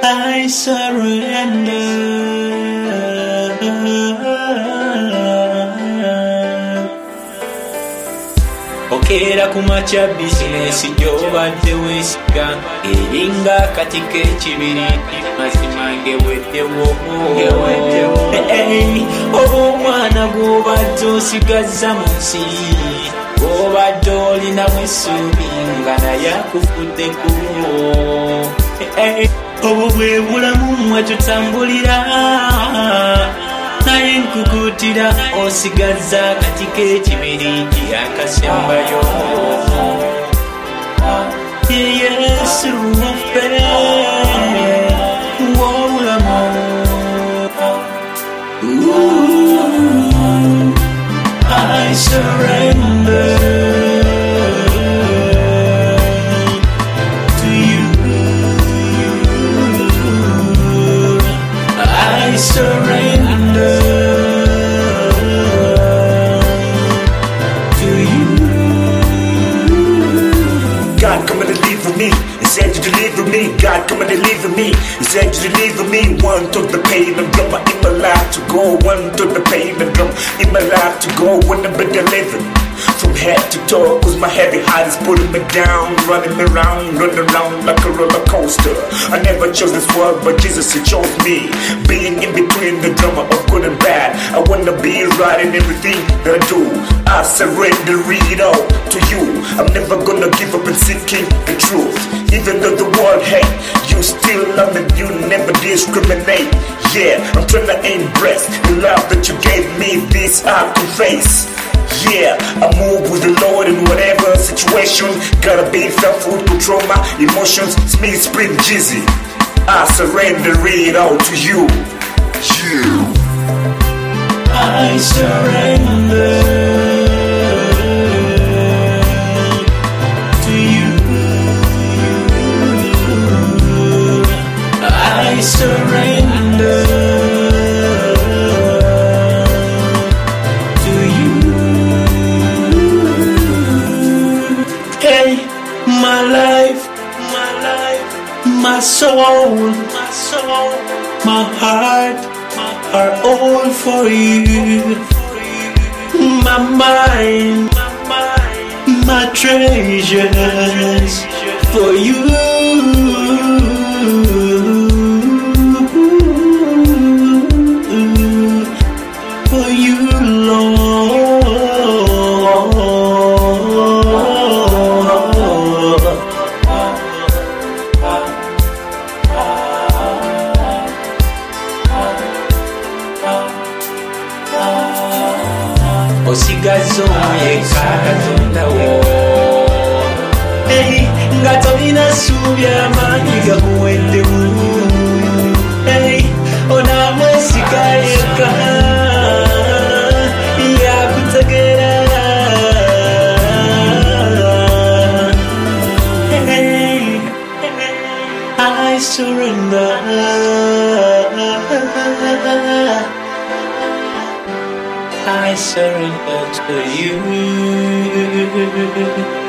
I surrender. Okera kumacha business gyobadde weesiga eringa akatiko ekibiriti mazima ngeweddewo oba omwana gw'obadde osigaza mu nsi obadde olinamu essuubi nga naye akufuddeko obwo bwe bulamu mwe tutambulira naye nkukutira osigaza akatiko ekibiriti akasembayo Yesu waffe w'obulamu I surrender to you. I surrender to you. God, come and deliver me. He said you deliver me. God, come and deliver me. He said you deliver me. One took the pain and drama in my life to go. One took the pain and drama in my life to go. When I've been delivered from head to toe, cause my heavy heart is pulling me down, running me round, running around like a roller coaster. I never chose this world, but Jesus, He chose me. Being in between the drama of good and bad, I wanna be right in everything that I do. I surrender it all to you. I'm never gonna give up in seeking the truth. Even though the world hate, you still love me, you never discriminate. Yeah, I'm trying to embrace the love that you gave me, this I confess. Yeah, I move with the Lord in whatever situation. Gotta be faithful, control my emotions. Smith Spring Jizzy, I surrender it all to you. Yeah, I surrender to you. I surrender. My soul, my heart are all for you. My mind, my treasures for you. For you, Lord. Osigazo yeka Katonda wo nga tolina ssuubi amaanyi gakuweddemu onamwesiga yeka yakutegera I surrender. I surrender to you.